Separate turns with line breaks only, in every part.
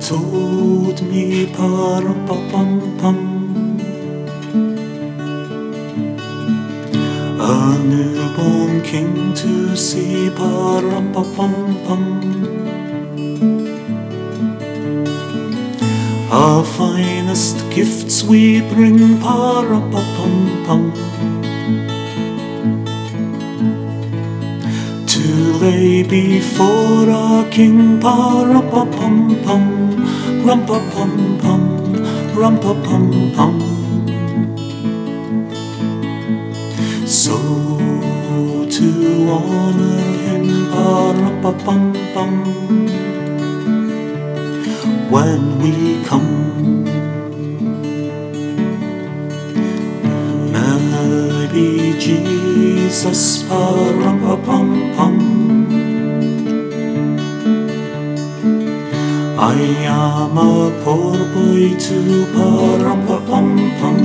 told me pa-rum-pa-pum-pum, a newborn king to see, pa-rum-pa-pum-pum. Our finest gifts we bring, pa-rum-pa-pum-pum, to lay before our king, pa-rum-pa-pum-pum, rum-pa-pum-pum, rum-pa-pum-pum. So to honor him, pa-rum-pa-pum-pum, when we come, maybe Jesus, pa-rum-pa-pum-pum. I am a poor boy too, pa-rum-pa-pum-pum.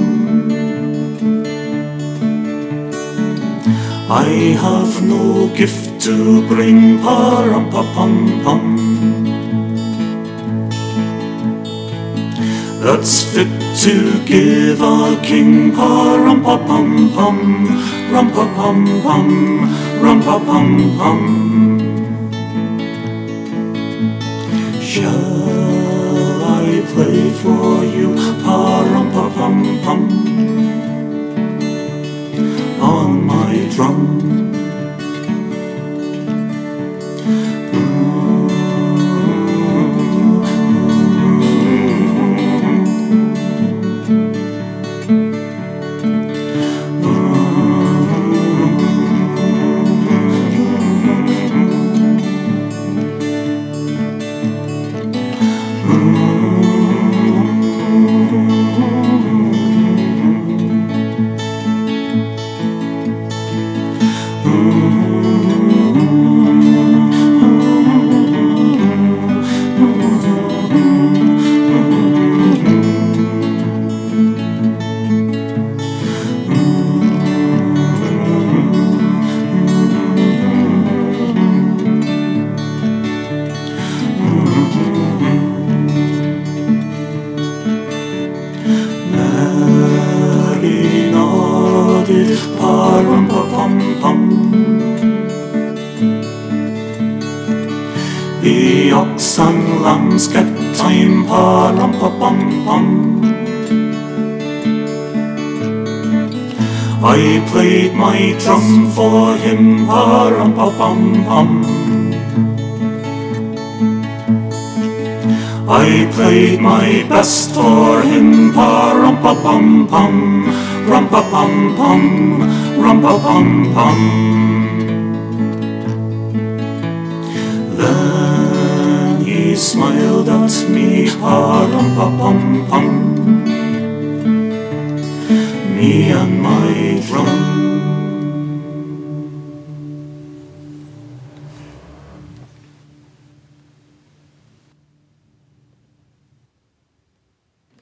I have no gift to bring, pa-rum-pa-pum-pum, that's fit to give a king, pa-rum-pa-pum-pum, rum-pa-pum-pum, rum-pa-pum-pum. Shall I play for you, pa-rum-pa-pum-pum, on my drum? Pa-rum-pa-pum-pum, the ox and lambs kept time, pa-rum-pa-pum-pum. I played my drum for him, pa-rum-pa-pum-pum. I played my best for him, pa-rum-pa-pum-pum, rum-pa-pum-pum, rum-pa-pum-pum. Then he smiled at me, pa-rum-pa-pum-pum, me and my drum.